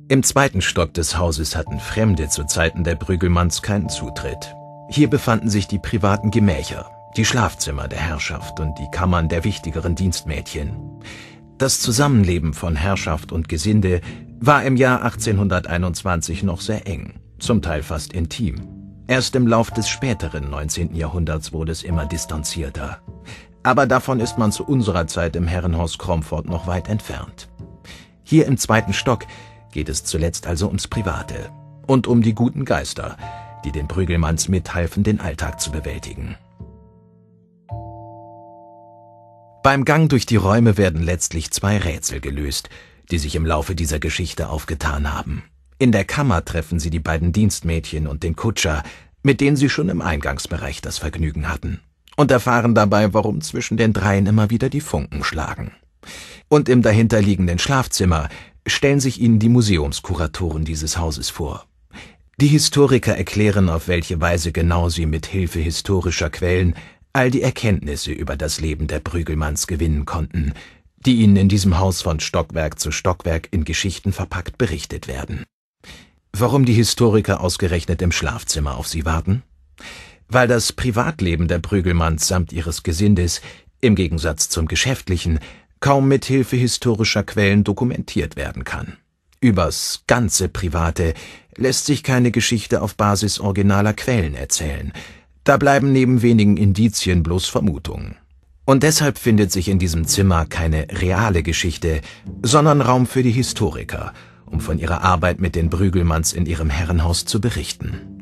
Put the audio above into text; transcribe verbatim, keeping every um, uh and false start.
Im zweiten Stock des Hauses hatten Fremde zu Zeiten der Brüggelmanns keinen Zutritt. Hier befanden sich die privaten Gemächer, die Schlafzimmer der Herrschaft und die Kammern der wichtigeren Dienstmädchen. Das Zusammenleben von Herrschaft und Gesinde war im Jahr achtzehnhunderteinundzwanzig noch sehr eng, zum Teil fast intim. Erst im Lauf des späteren neunzehnten Jahrhunderts wurde es immer distanzierter. Aber davon ist man zu unserer Zeit im Herrenhaus Cromford noch weit entfernt. Hier im zweiten Stock geht es zuletzt also ums Private und um die guten Geister, die den Brüggelmanns mithalfen, den Alltag zu bewältigen. Beim Gang durch die Räume werden letztlich zwei Rätsel gelöst, die sich im Laufe dieser Geschichte aufgetan haben. In der Kammer treffen sie die beiden Dienstmädchen und den Kutscher, mit denen sie schon im Eingangsbereich das Vergnügen hatten, und erfahren dabei, warum zwischen den dreien immer wieder die Funken schlagen. Und im dahinterliegenden Schlafzimmer stellen sich ihnen die Museumskuratoren dieses Hauses vor. Die Historiker erklären, auf welche Weise genau sie mit Hilfe historischer Quellen all die Erkenntnisse über das Leben der Brüggelmanns gewinnen konnten, die ihnen in diesem Haus von Stockwerk zu Stockwerk in Geschichten verpackt berichtet werden. Warum die Historiker ausgerechnet im Schlafzimmer auf sie warten? Weil das Privatleben der Brüggelmanns samt ihres Gesindes, im Gegensatz zum geschäftlichen, kaum mit Hilfe historischer Quellen dokumentiert werden kann. Übers ganze Private lässt sich keine Geschichte auf Basis originaler Quellen erzählen. Da bleiben neben wenigen Indizien bloß Vermutungen. Und deshalb findet sich in diesem Zimmer keine reale Geschichte, sondern Raum für die Historiker, um von ihrer Arbeit mit den Brüggelmanns in ihrem Herrenhaus zu berichten.